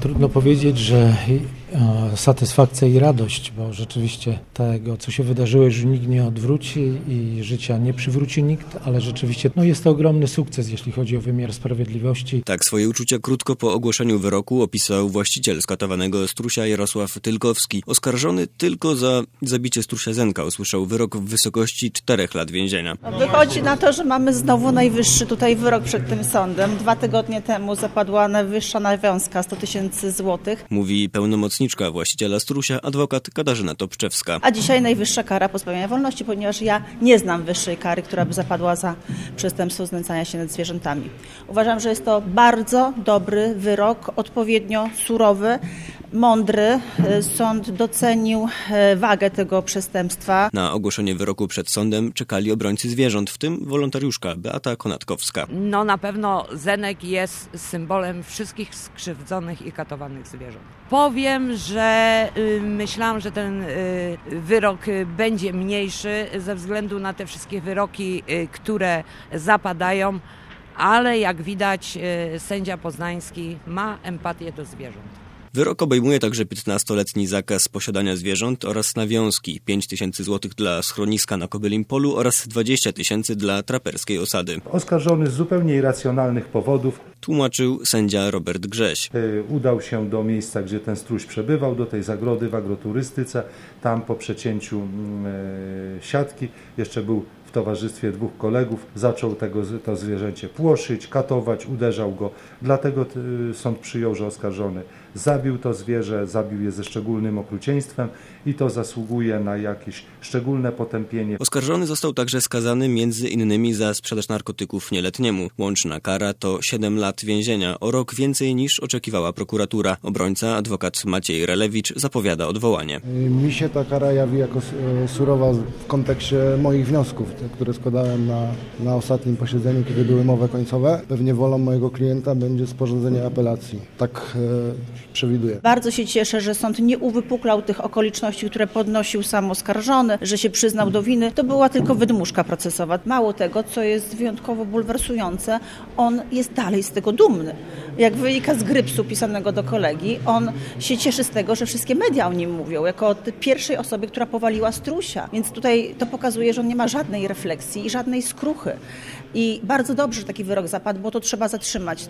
Trudno powiedzieć, że satysfakcja i radość, bo rzeczywiście tego, co się wydarzyło, już nikt nie odwróci i życia nie przywróci nikt, ale rzeczywiście jest to ogromny sukces, jeśli chodzi o wymiar sprawiedliwości. Tak swoje uczucia krótko po ogłoszeniu wyroku opisał właściciel skatowanego strusia Jarosław Tylkowski. Oskarżony tylko za zabicie strusia Zenka usłyszał wyrok w wysokości 4 lat więzienia. Wychodzi na to, że mamy znowu najwyższy tutaj wyrok przed tym sądem. 2 tygodnie temu zapadła najwyższa nawiązka 100 000 złotych. Mówi pełnomocniczka właściciela strusia, adwokat Katarzyna Topczewska. A dzisiaj najwyższa kara pozbawienia wolności, ponieważ ja nie znam wyższej kary, która by zapadła za przestępstwo znęcania się nad zwierzętami. Uważam, że jest to bardzo dobry wyrok, odpowiednio surowy, mądry. Sąd docenił wagę tego przestępstwa. Na ogłoszenie wyroku przed sądem czekali obrońcy zwierząt, w tym wolontariuszka Beata Konatkowska. Na pewno Zenek jest symbolem wszystkich skrzywdzonych i katowanych zwierząt. Powiem, że myślałam, że ten wyrok będzie mniejszy ze względu na te wszystkie wyroki, które zapadają, ale jak widać sędzia poznański ma empatię do zwierząt. Wyrok obejmuje także 15-letni zakaz posiadania zwierząt oraz nawiązki, 5 000 złotych dla schroniska na Kobylim Polu oraz 20 000 dla traperskiej osady. Oskarżony z zupełnie irracjonalnych powodów, tłumaczył sędzia Robert Grześ. Udał się do miejsca, gdzie ten struś przebywał, do tej zagrody w agroturystyce. Tam po przecięciu siatki jeszcze był w towarzystwie 2 kolegów, zaczął to zwierzęcie płoszyć, katować, uderzał go. Dlatego sąd przyjął, że oskarżony zabił to zwierzę, zabił je ze szczególnym okrucieństwem i to zasługuje na jakieś szczególne potępienie. Oskarżony został także skazany między innymi za sprzedaż narkotyków nieletniemu. Łączna kara to 7 lat więzienia, o rok więcej niż oczekiwała prokuratura. Obrońca, adwokat Maciej Relewicz, zapowiada odwołanie. Mi się ta kara jawi jako surowa w kontekście moich wniosków, które składałem na ostatnim posiedzeniu, kiedy były mowy końcowe. Pewnie wolą mojego klienta będzie sporządzenie apelacji. Tak przewiduję. Bardzo się cieszę, że sąd nie uwypuklał tych okoliczności, które podnosił sam oskarżony, że się przyznał do winy. To była tylko wydmuszka procesowa. Mało tego, co jest wyjątkowo bulwersujące, on jest dalej z tego dumny. Jak wynika z grypsu pisanego do kolegi, on się cieszy z tego, że wszystkie media o nim mówią, jako o pierwszej osobie, która powaliła strusia. Więc tutaj to pokazuje, że on nie ma żadnej refleksji i żadnej skruchy. I bardzo dobrze, że taki wyrok zapadł, bo to trzeba zatrzymać.